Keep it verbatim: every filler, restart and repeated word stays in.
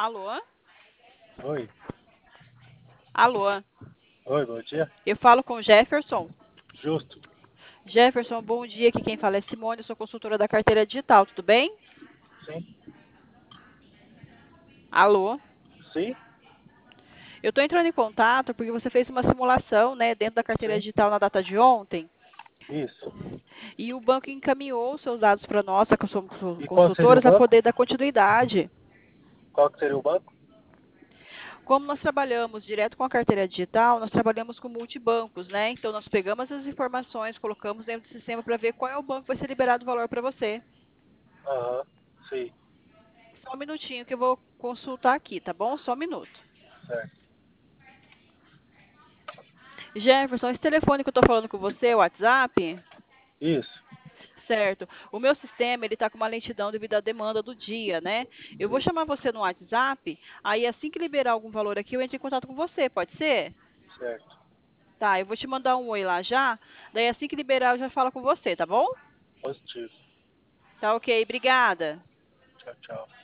Alô? Oi, Alô? oi, bom dia. Eu falo com o Jefferson. Justo. Jefferson, bom dia. Aqui quem fala é Simone, eu sou consultora da carteira digital, tudo bem? Sim, Alô? sim, Eu estou entrando em contato porque você fez uma simulação, né, dentro da carteira sim. digital na data de ontem Isso. e o banco encaminhou os seus dados para nós, que somos E qual seria o consultores, a banco? poder dar continuidade. Qual que seria o banco? Como nós trabalhamos direto com a carteira digital, nós trabalhamos com multibancos, né? Então, nós pegamos as informações, colocamos dentro do sistema para ver qual é o banco que vai ser liberado o valor para você. Aham, sim, Só um minutinho que eu vou consultar aqui, tá bom? Só um minuto. certo. Jefferson, esse telefone que eu estou falando com você é o WhatsApp? Isso, Certo. O meu sistema, ele está com uma lentidão devido à demanda do dia, né? Eu vou chamar você no WhatsApp, aí assim que liberar algum valor aqui, eu entro em contato com você, pode ser? certo. Tá, eu vou te mandar um oi lá já, daí assim que liberar eu já falo com você, tá bom? Positivo. Tá ok, obrigada. Tchau, tchau.